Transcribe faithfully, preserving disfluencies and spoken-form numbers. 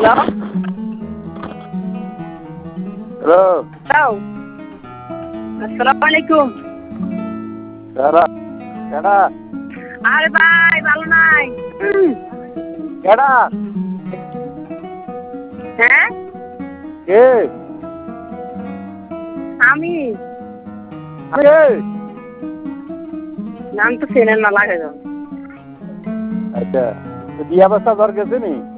Hello hello আসসালামু আলাইকুম। কেডা কেডা আরে ভাই ভালো নাই? কেডা হ্যাঁ কে আমি কে নাম তো চেনেন না লাগে যাবে। আচ্ছা বিয়া বাচ্চা দর গেছে নি?